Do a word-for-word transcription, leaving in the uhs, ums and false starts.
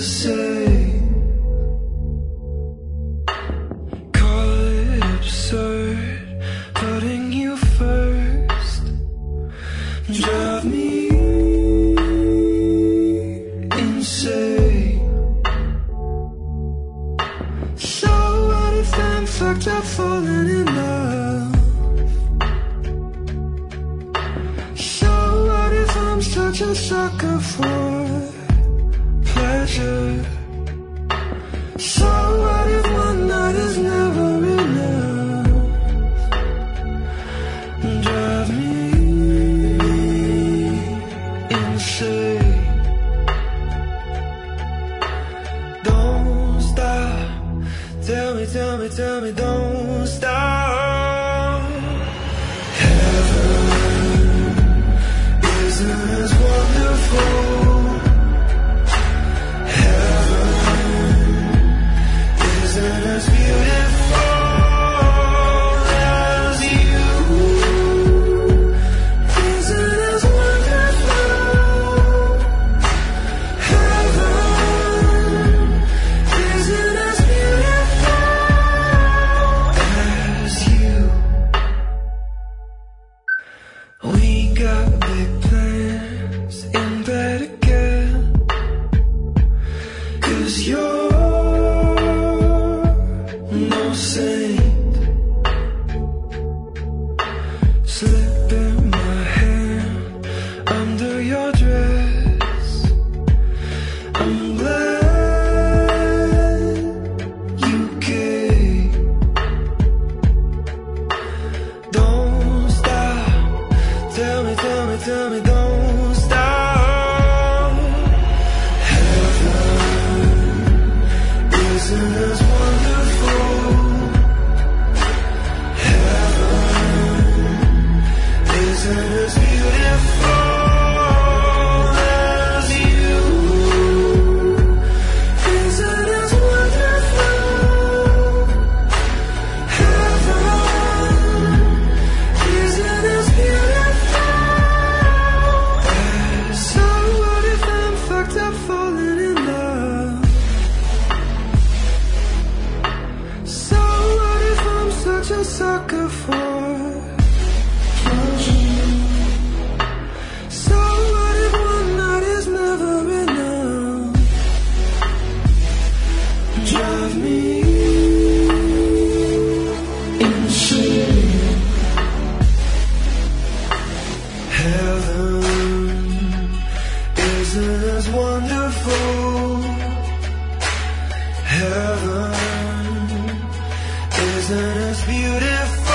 say. Call it absurd, putting you first. Drive me insane. So what if I'm fucked up falling in love? So what if I'm such a sucker for pleasure? So what if one night is never enough? Drive me insane. Don't stop. Tell me, tell me, tell me, don't stop. Heaven isn't as wonderful. As beautiful as you, isn't as wonderful. Heaven isn't as beautiful as you. We got big plans in bed again, 'cause you're no saint. Slipping my hand under your dress. I'm glad you came. Don't stop. Tell me, tell me, tell me, don't stop. Heaven isn't as wonderful. Isn't as beautiful as you, isn't as wonderful. Heaven isn't as beautiful as. So what if I'm fucked up falling in love? So what if I'm such a sucker for? So what if one night is never enough? Drive me insane. Heaven isn't as wonderful. Heaven isn't as beautiful